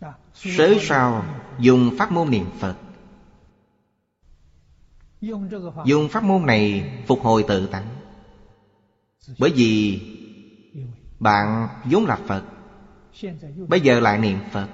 Sớ sao dùng pháp môn niệm Phật. Dùng pháp môn này phục hồi tự tánh. Bởi vì bạn vốn là Phật, bây giờ lại niệm Phật.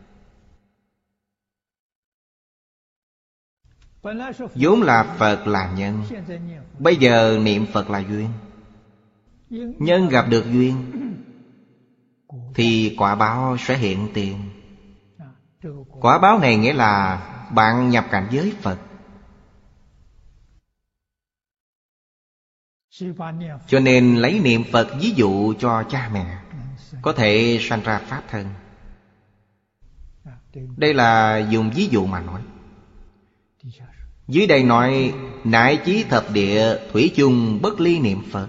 Vốn là Phật là nhân, bây giờ niệm Phật là duyên. Nhân gặp được duyên thì quả báo sẽ hiện tiền. Quả báo này nghĩa là bạn nhập cảnh giới Phật. Cho nên lấy niệm Phật ví dụ cho cha mẹ có thể sanh ra Pháp thân. Đây là dùng ví dụ mà nói. Dưới đây nói nại chí thập địa thủy chung bất ly niệm Phật.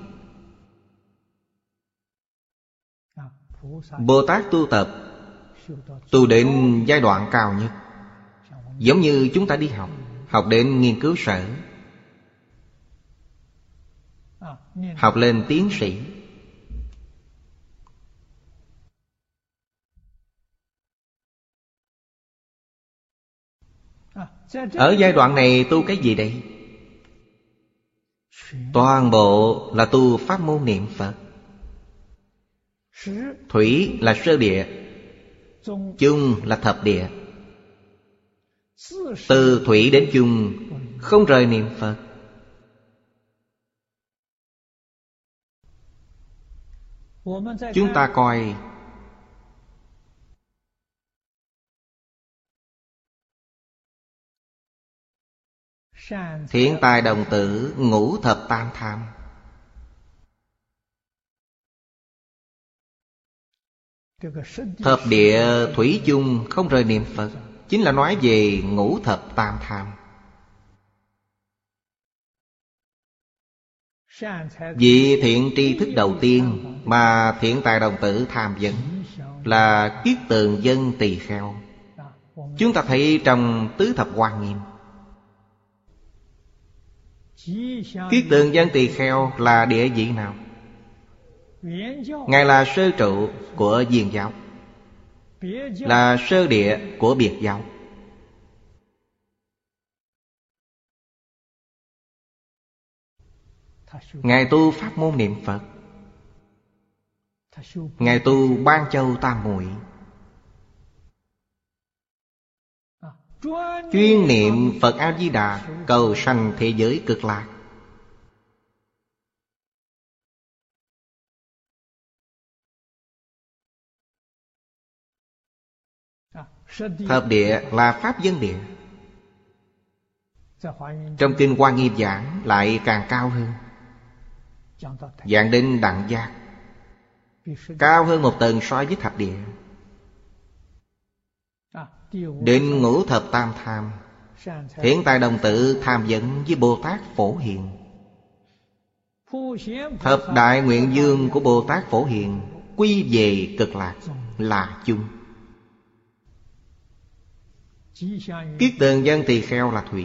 Bồ Tát tu tập, tu đến giai đoạn cao nhất. Giống như chúng ta đi học, học đến nghiên cứu sở, học lên tiến sĩ. Ở giai đoạn này tu cái gì đây? Toàn bộ là tu pháp môn niệm Phật. Thủy là sơ địa, chung là thập địa. Từ thủy đến chung không rời niệm Phật. Chúng ta coi thiện tài đồng tử ngũ thập tam tham. Thập địa thủy chung không rời niệm Phật, chính là nói về ngũ thập tam tham. Vị thiện tri thức đầu tiên mà thiện tài đồng tử tham vấn là kiết tường dân tỳ kheo. Chúng ta thấy trong tứ thập hoa nghiêm, kiết tường dân tỳ kheo là địa vị nào? Ngài là sơ trụ của Viên giáo, là sơ địa của Biệt giáo. Ngài tu pháp môn niệm Phật. Ngài tu Ban Châu Tam Muội, chuyên niệm Phật A-di-đà, cầu sanh thế giới cực lạc. Thập địa là pháp dân địa. Trong kinh Hoa Nghiêm giảng lại càng cao hơn, giảng đến đẳng giác, cao hơn một tầng so với thập địa. Đến ngũ thập tam tham, thiện tài đồng tử tham vấn với Bồ Tát Phổ Hiền. Thập đại nguyện dương của Bồ Tát Phổ Hiền quy về cực lạc là chung. Kiết tường dân tỳ kheo là thủy,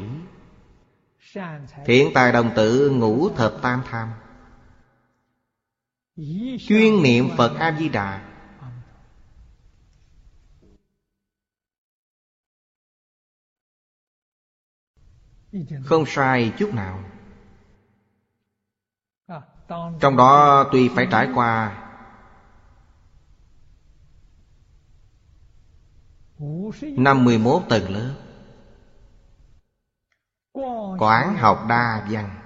thiện tài đồng tử ngũ thập tam tham, chuyên niệm Phật A-di-đà. Không sai chút nào. Trong đó tuy phải trải qua 51 tầng lớp, quán học đa văn.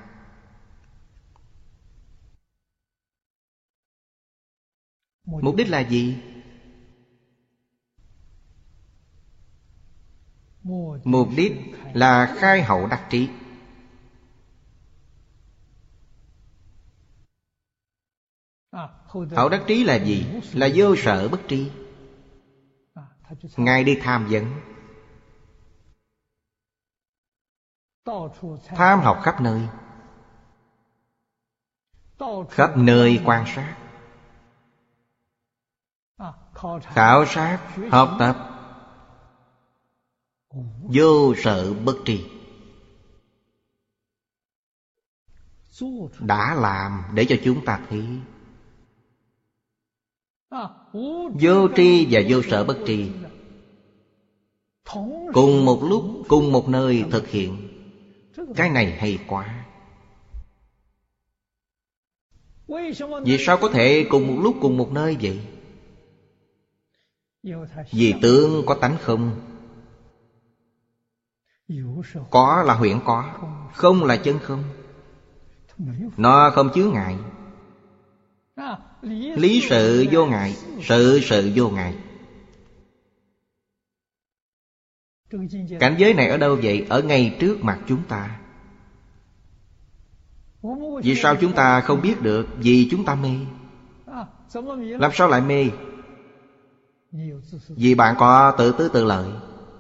Mục đích là gì? Mục đích là khai hậu đắc trí. Hậu đắc trí là gì? Là vô sở bất tri. Ngài đi tham vấn, tham học khắp nơi, khắp nơi quan sát, khảo sát, học tập, vô sở bất tri. Đã làm để cho chúng ta thấy vô tri và vô sở bất tri Cùng một lúc, cùng một nơi thực hiện. Cái này hay quá. Vì sao có thể cùng một lúc cùng một nơi vậy? Vì tướng có tánh không. Có là huyễn có, không là chân không. Nó không chứa ngại. Lý sự vô ngại, sự sự vô ngại. Cảnh giới này ở đâu vậy? Ở ngay trước mặt chúng ta. Vì sao chúng ta không biết được? Vì chúng ta mê. Làm sao lại mê? Vì bạn có tự tư tự lợi.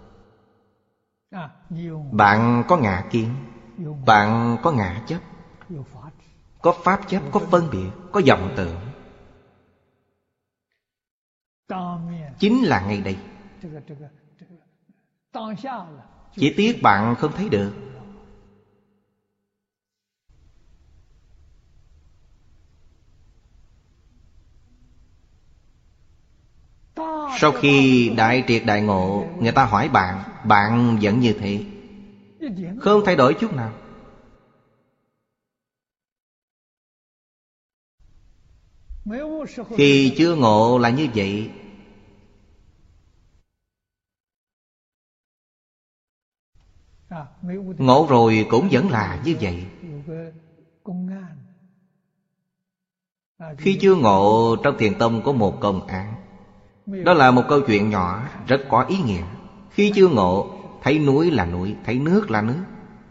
Bạn có ngã kiến. Bạn có ngã chấp. Có pháp chấp, có phân biệt, có vọng tưởng. Chính là ngay đây. Chỉ tiếc bạn không thấy được. Sau khi đại triệt đại ngộ, người ta hỏi bạn, bạn vẫn như thế, không thay đổi chút nào. Khi chưa ngộ là như vậy. Ngộ rồi cũng vẫn là như vậy. Khi chưa ngộ, trong Thiền Tông có một công án. Đó là một câu chuyện nhỏ, rất có ý nghĩa. Khi chưa ngộ, thấy núi là núi, thấy nước là nước.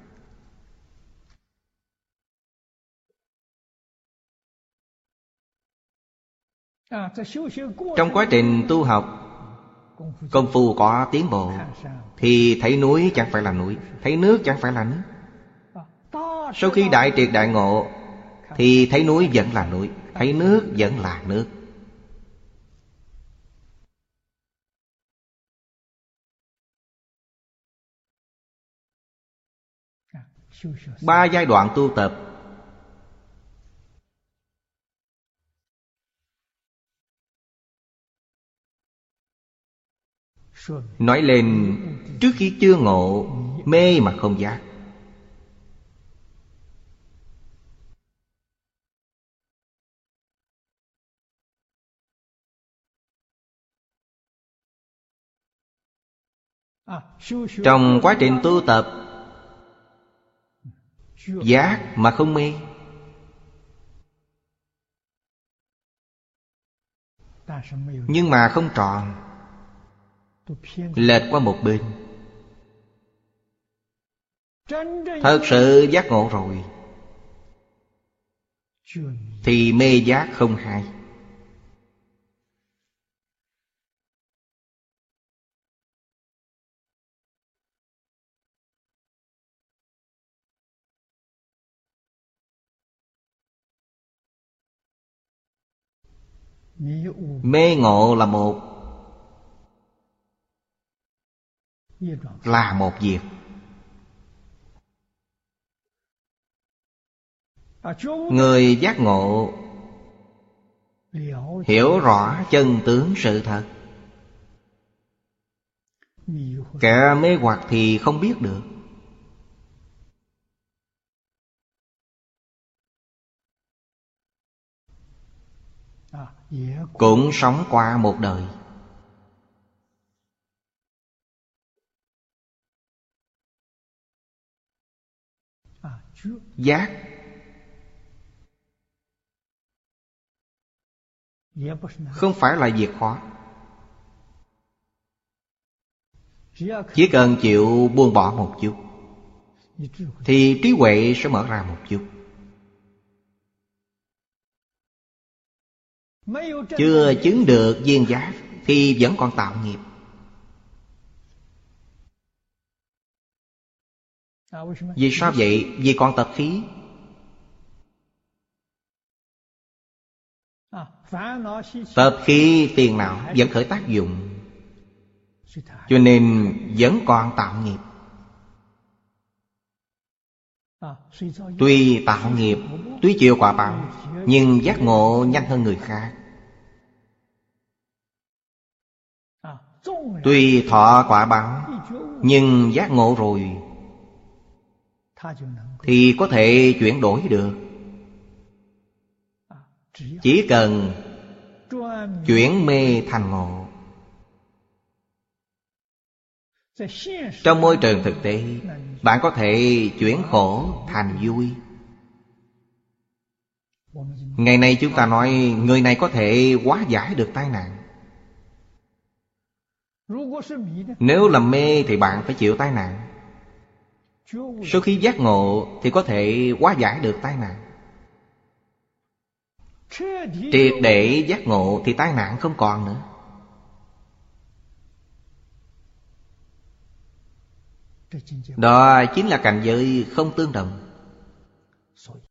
Trong quá trình tu học, công phu có tiến bộ, thì thấy núi chẳng phải là núi, thấy nước chẳng phải là nước. Sau khi đại triệt đại ngộ, thì thấy núi vẫn là núi, thấy nước vẫn là nước. Ba giai đoạn tu tập. Nói lên trước khi chưa ngộ, mê mà không giác. Trong quá trình tu tập, giác mà không mê. Nhưng mà không tròn, lệch qua một bên. Thật sự giác ngộ rồi, thì mê giác không hai. Mê ngộ là một việc. Người giác ngộ hiểu rõ chân tướng sự thật. Kẻ mê hoặc thì không biết được. Cũng sống qua một đời. Giác không phải là việc khó. Chỉ cần chịu buông bỏ một chút, thì trí huệ sẽ mở ra một chút. Chưa chứng được viên giác thì vẫn còn tạo nghiệp. Vì sao vậy? Vì còn tập khí. Tập khí phiền não vẫn khởi tác dụng, cho nên vẫn còn tạo nghiệp. Tuy tạo nghiệp, tuy chịu quả báo, nhưng giác ngộ nhanh hơn người khác. Tuy thọ quả báo, Nhưng giác ngộ rồi thì có thể chuyển đổi được. Chỉ cần chuyển mê thành ngộ. Trong môi trường thực tế, bạn có thể chuyển khổ thành vui. Ngày nay chúng ta nói người này có thể hóa giải được tai nạn. Nếu làm mê thì bạn phải chịu tai nạn. Sau khi giác ngộ thì có thể hóa giải được tai nạn. Triệt để giác ngộ thì tai nạn không còn nữa. Đó chính là cảnh giới không tương đồng.